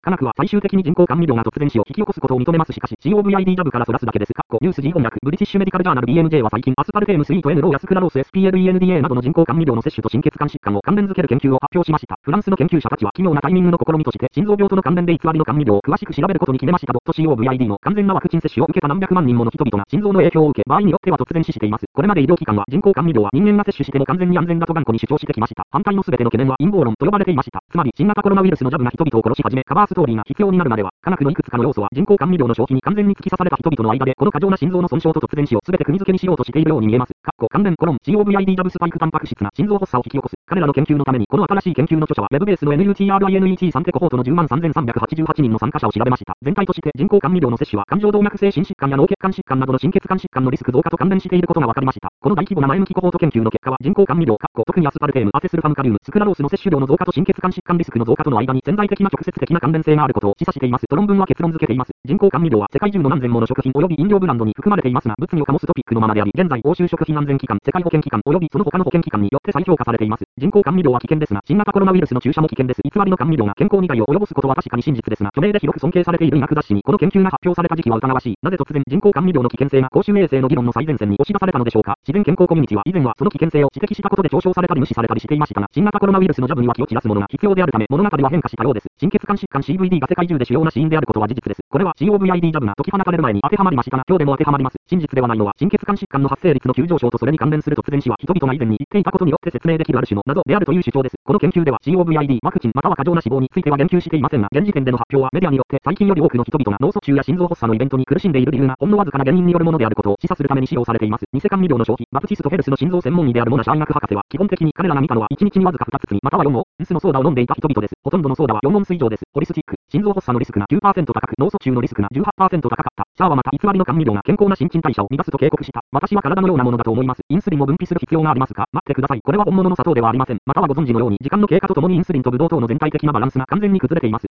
科学は最終的に人工甘味料が突然死を引き起こすことを認めます。しかし、COVID ジャブからそらすだけです。ニュース G 翻訳、ブリティッシュメディカルジャーナル BMJ は最近、アスパルテームスイート N ローやスクラロース SPLENDA などの人工甘味料の摂取と心血管疾患を関連づける研究を発表しました。フランスの研究者たちは奇妙なタイミングの試みとして、心臓病との関連で偽りの甘味料を詳しく調べることに決めました。COVID の完全なワクチン接種を受けた何百万人もの人々が心臓の影響を受け、場合によっては突然死しています。これまで医療機関は人工甘味料は人間が摂取しても完全に安全だと頑固に主張してきました。反対の全ての懸念は陰謀論と呼ばれていました。つまり、新型コロナウイルスのジャブが人々を殺し始め、カバーストーリーが必要になるまでは、科学のいくつかの要素は人工甘味料の消費に完全に突き刺された人々の間で、この過剰な心臓の損傷と突然死を全て組付けにしようとしているように見えます。関連COVID ジャブスパイクタンパク質が心臓発作を引き起こす。彼らの研究のために、この新しい研究の著者は、ウェブベースの NUTRINET3 テコフォートの103,388人の参加者を調べました。全体として人工甘味料の摂取は、冠状動脈性心疾患や脳血管疾患などの心血管疾患のリスク増加と関連していることが分かりました。この大規模な前向きコホート研究の結果は、人工甘味料、特にアスパルテーム、アセスルファムカリウム、スクラロースの摂取量の増加と心血管疾患リスクの増加との間に潜在的な直接的な関連性があることを示唆しています。と論文は結論付けています。人工甘味料は世界中の何千もの食品及び飲料ブランドに含まれていますが、物議を醸すトピックのままであり、現在欧州食品安全機関、世界保健機関及びその他の保健機関によって再評価されています。人工甘味料は危険ですが、新型コロナウイルスの注射も危険です。偽りの甘味料が健康に害を及ぼすことは確かに真実ですが、著名で広く尊敬されている医学雑誌にこの研究が発表された時期は疑わしい。なぜ突然人工甘味料の危険性が公衆衛生の議論の最前線に押し出されたのでしょうか。自然健康コミュニティは以前はその危険性を指摘したことで嘲笑されたり無視されたりしていましたが、新型コロナウイルスのジャブには気を散らすものが必要であるため、物語は変化したようです。心血管疾患 CVD が世界中で主要な死因であることは事実です。これは COVID ジャブが解き放たれる前に当てはまりましたが、今日でも当てはまります。真実ではないのは、心血管疾患の発生率の急上昇とそれに関連する突然死は人々が以前に言っていたことによって説明できるある種の謎であるという主張です。この研究では COVID ワクチンまたは過剰な死亡については言及していませんが、現時点での発表はメディアによって最近より多くの人々が脳卒中や心臓発作のイベントに苦しんでいる理由がほんのわずかな原因によるものであることを示唆するために使用されています。偽甘味料の消費、バプティスト・フェルスの心臓専門医であるモナシャー医学博士は、基本的に彼らが見たのは1日にわずか2包みまたは4オンスのソーダを飲んでいた人々です。ほとんどのソーダは4オンス以上です。ホリスティック、心臓発作のリスクが 9% 高く、脳卒中のリスクが 18% 高かった。シャーはまた偽りの甘味料が健康な新陳代謝を乱すと警告した。私は体のようなものだと思います。インスリンを分泌する必要がありますか？待ってください。これは本物の砂糖ではありません。またはご存知のように時間の経過とともにインスリンとブドウ糖の全体的なバランスが完全に崩れています。